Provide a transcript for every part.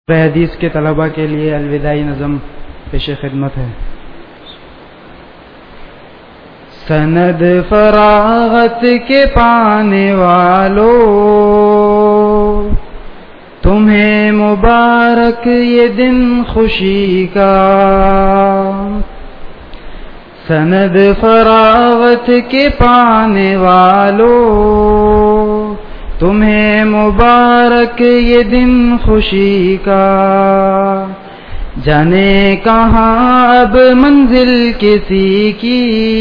حدیث کے طلباء کے لیے الوداعی نظم پیش خدمت ہے۔ سند فراغت کے پانے والو، تمہیں مبارک یہ دن خوشی کا۔ سند فراغت کے پانے والو، تمہیں مبارک یہ دن خوشی کا۔ جانے کہاں اب منزل کسی کی،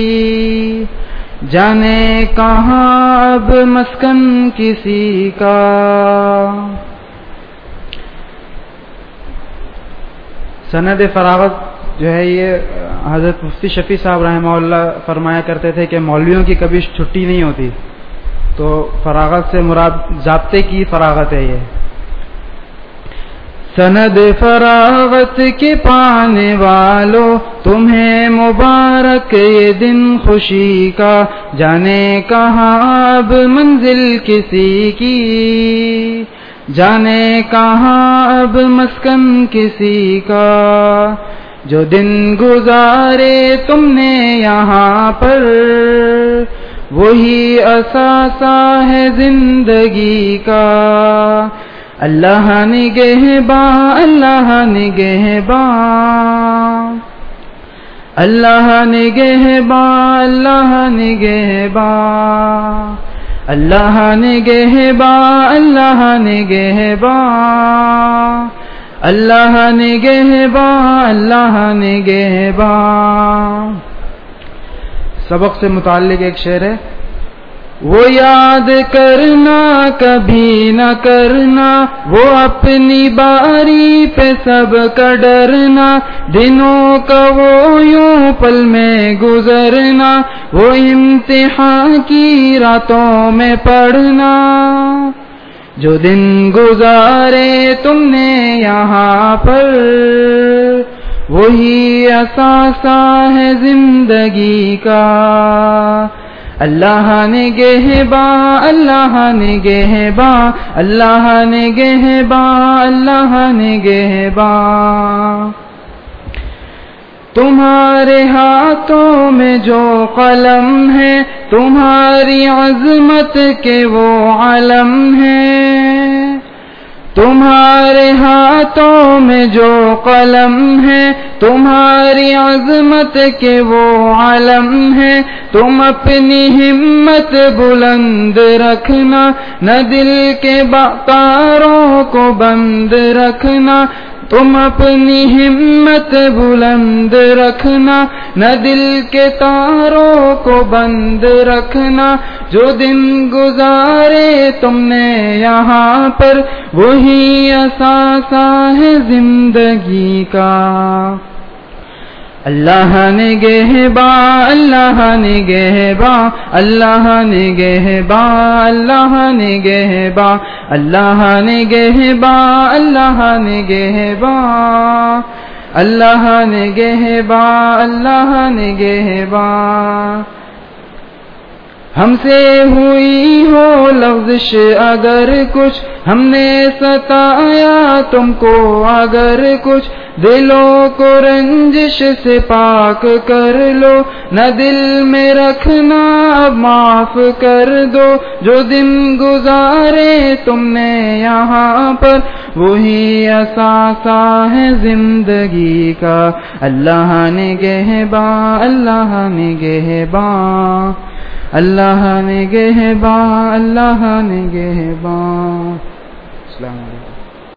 جانے کہاں اب مسکن کسی کا۔ سند فراغت جو ہے یہ حضرت مفتی شفیع صاحب رحمہ اللہ فرمایا کرتے تھے کہ مولویوں کی کبھی چھٹی نہیں ہوتی، تو فراغت سے مراد ضابطے کی فراغت ہے یہ۔ سند فراغت کے پانے والو، تمہیں مبارک یہ دن خوشی کا۔ جانے کہاں اب منزل کسی کی، جانے کہاں اب مسکن کسی کا۔ جو دن گزارے تم نے یہاں پر، وہی اثاثہ ہے زندگی کا۔ اللہ نگہباں، اللہ نگہباں، اللہ نگہباں، اللہ نگہباں، اللہ نگہباں، اللہ نگہباں، اللہ نگہباں، اللہ نگہباں۔ سبق سے متعلق ایک شعر ہے۔ وہ یاد کرنا کبھی نہ کرنا، وہ اپنی باری پہ سب کا ڈرنا۔ دنوں کا وہ یوں پل میں گزرنا، وہ امتحان کی راتوں میں پڑھنا۔ جو دن گزارے تم نے یہاں پر، وہی اثاثہ ہے زندگی کا۔ اللہ نگہباں، اللہ نگہباں، اللہ نگہباں، اللہ نگہباں۔ تمہارے ہاتھوں میں جو قلم ہے، تمہاری عظمت کے وہ علم ہے۔ تمہارے ہاتھوں میں جو قلم ہے، تمہاری عظمت کے وہ علم ہے۔ تم اپنی ہمت بلند رکھنا، نہ دل کے تاروں کو بند رکھنا۔ تم اپنی ہمت بلند رکھنا، نہ دل کے تاروں کو بند رکھنا۔ جو دن گزارے تم نے یہاں پر، وہی اثاثہ ہے زندگی کا۔ اللہ نگہباں، اللہ نگہباں، اللہ نگہباں، اللہ نگہباں، اللہ نگہباں، اللہ نگہباں، اللہ نگہباں، اللہ نگہباں۔ ہم سے ہوئی ہو لغزش اگر کچھ، ہم نے ستایا تم کو اگر کچھ، دلوں کو رنجش سے پاک کر لو، نہ دل میں رکھنا اب معاف کر دو۔ جو دن گزارے تم نے یہاں پر، وہی اثاثہ ہے زندگی کا۔ اللہ نگہباں، اللہ نگہباں، اللہ نگہباں، اللہ نگہباں۔ السلام علیکم۔